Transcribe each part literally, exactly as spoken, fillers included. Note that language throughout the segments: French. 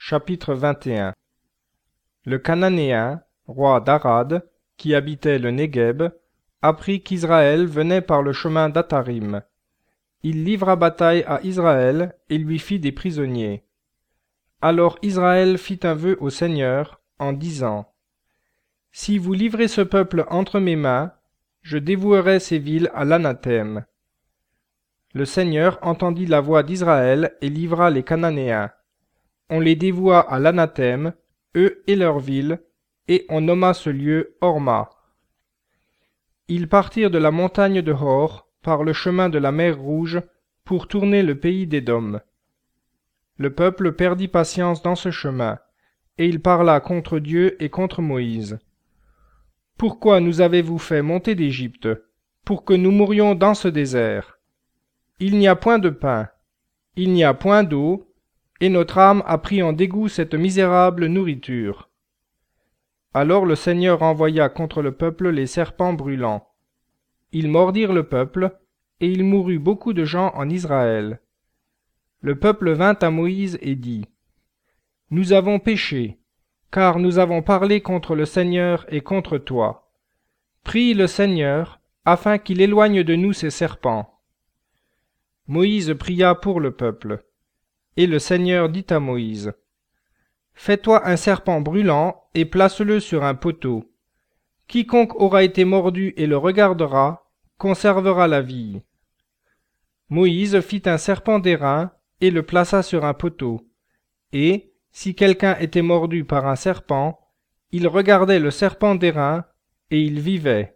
Chapitre vingt et un. Le Cananéen, roi d'Arad, qui habitait le Négueb, apprit qu'Israël venait par le chemin d'Atarim. Il livra bataille à Israël et lui fit des prisonniers. Alors Israël fit un vœu au Seigneur, en disant : « Si vous livrez ce peuple entre mes mains, je dévouerai ces villes à l'anathème. » Le Seigneur entendit la voix d'Israël et livra les Cananéens. On les dévoua à l'anathème, eux et leurs villes, et on nomma ce lieu Horma. Ils partirent de la montagne de Hor, par le chemin de la mer Rouge, pour tourner le pays d'Édom. Le peuple perdit patience dans ce chemin, et il parla contre Dieu et contre Moïse. « Pourquoi nous avez-vous fait monter d'Égypte, pour que nous mourions dans ce désert? Il n'y a point de pain, il n'y a point d'eau, et notre âme a pris en dégoût cette misérable nourriture. » Alors le Seigneur envoya contre le peuple les serpents brûlants. Ils mordirent le peuple, et il mourut beaucoup de gens en Israël. Le peuple vint à Moïse et dit : « Nous avons péché, car nous avons parlé contre le Seigneur et contre toi. Prie le Seigneur, afin qu'il éloigne de nous ces serpents. » Moïse pria pour le peuple. Et le Seigneur dit à Moïse : « Fais-toi un serpent brûlant et place-le sur un poteau. Quiconque aura été mordu et le regardera, conservera la vie. » Moïse fit un serpent d'airain et le plaça sur un poteau. Et, si quelqu'un était mordu par un serpent, il regardait le serpent d'airain et il vivait.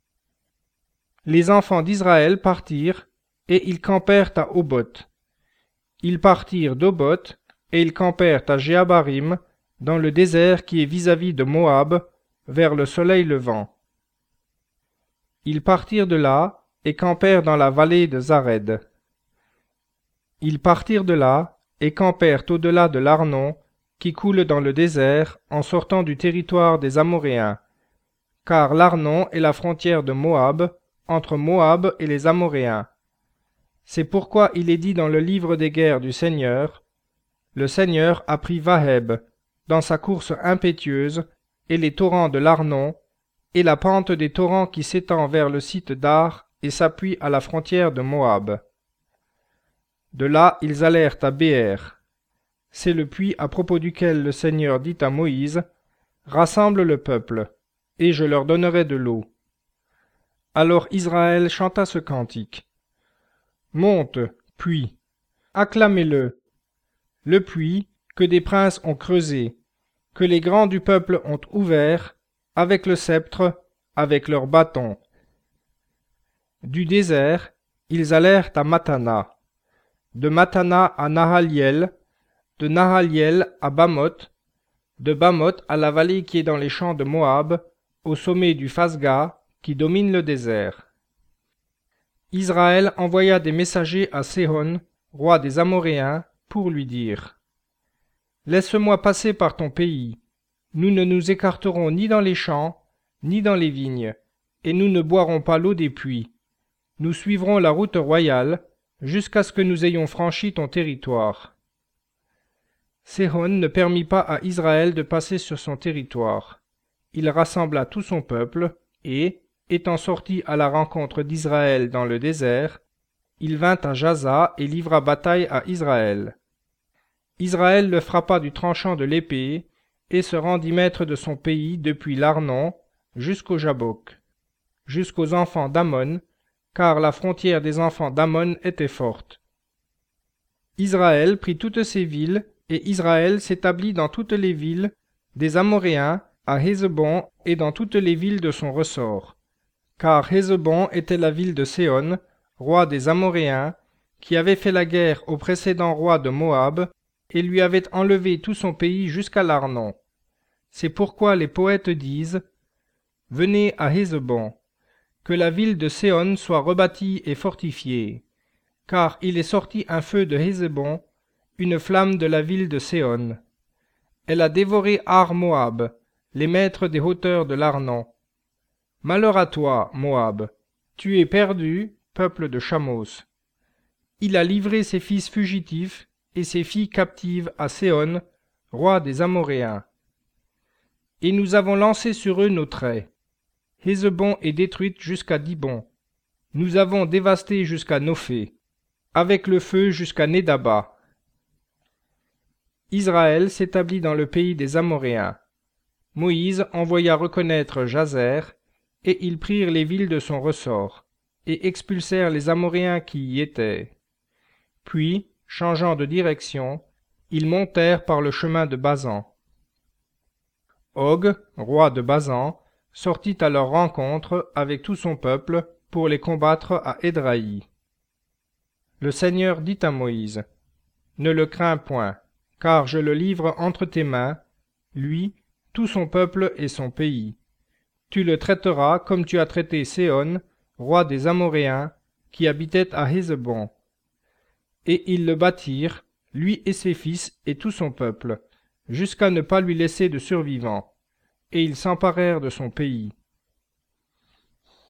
Les enfants d'Israël partirent et ils campèrent à Oboth. Ils partirent d'Oboth, et ils campèrent à Jéabarim, dans le désert qui est vis-à-vis de Moab, vers le soleil levant. Ils partirent de là, et campèrent dans la vallée de Zared. Ils partirent de là, et campèrent au-delà de l'Arnon, qui coule dans le désert, en sortant du territoire des Amoréens, car l'Arnon est la frontière de Moab, entre Moab et les Amoréens. C'est pourquoi il est dit dans le livre des guerres du Seigneur : le Seigneur a pris Vaheb, dans sa course impétueuse, et les torrents de l'Arnon, et la pente des torrents qui s'étend vers le site d'Ar et s'appuie à la frontière de Moab. De là ils allèrent à Béer. C'est le puits à propos duquel le Seigneur dit à Moïse : Rassemble le peuple, et je leur donnerai de l'eau. Alors Israël chanta ce cantique : Monte, puits, acclamez-le. Le puits que des princes ont creusé, que les grands du peuple ont ouvert, avec le sceptre, avec leurs bâtons. Du désert, ils allèrent à Matana, de Matana à Nahaliel, de Nahaliel à Bamoth, de Bamoth à la vallée qui est dans les champs de Moab, au sommet du Phasga, qui domine le désert. Israël envoya des messagers à Séhon, roi des Amoréens, pour lui dire : « Laisse-moi passer par ton pays. Nous ne nous écarterons ni dans les champs, ni dans les vignes, et nous ne boirons pas l'eau des puits. Nous suivrons la route royale, jusqu'à ce que nous ayons franchi ton territoire. » Séhon ne permit pas à Israël de passer sur son territoire. Il rassembla tout son peuple, et, étant sorti à la rencontre d'Israël dans le désert, il vint à Jaza et livra bataille à Israël. Israël le frappa du tranchant de l'épée, et se rendit maître de son pays depuis l'Arnon jusqu'au Jabbok, jusqu'aux enfants d'Ammon, car la frontière des enfants d'Ammon était forte. Israël prit toutes ces villes, et Israël s'établit dans toutes les villes des Amoréens, à Hésebon et dans toutes les villes de son ressort. Car Hésebon était la ville de Séhon, roi des Amoréens, qui avait fait la guerre au précédent roi de Moab, et lui avait enlevé tout son pays jusqu'à l'Arnon. C'est pourquoi les poètes disent : « Venez à Hésebon, que la ville de Séhon soit rebâtie et fortifiée, car il est sorti un feu de Hésebon, une flamme de la ville de Séhon. Elle a dévoré Ar Moab, les maîtres des hauteurs de l'Arnon. Malheur à toi, Moab, tu es perdu, peuple de Chamos. Il a livré ses fils fugitifs et ses filles captives à Séhon, roi des Amoréens. Et nous avons lancé sur eux nos traits. Hésebon est détruite jusqu'à Dibon. Nous avons dévasté jusqu'à Nophé, avec le feu jusqu'à Nédaba. Israël s'établit dans le pays des Amoréens. Moïse envoya reconnaître Jazer, et ils prirent les villes de son ressort, et expulsèrent les Amoréens qui y étaient. Puis, changeant de direction, ils montèrent par le chemin de Basan. Og, roi de Basan, sortit à leur rencontre avec tout son peuple pour les combattre à Édraï. Le Seigneur dit à Moïse, « Ne le crains point, car je le livre entre tes mains, lui, tout son peuple et son pays. Tu le traiteras comme tu as traité Séhon, roi des Amoréens, qui habitait à Hésebon. » Et ils le battirent, lui et ses fils et tout son peuple, jusqu'à ne pas lui laisser de survivants, et ils s'emparèrent de son pays.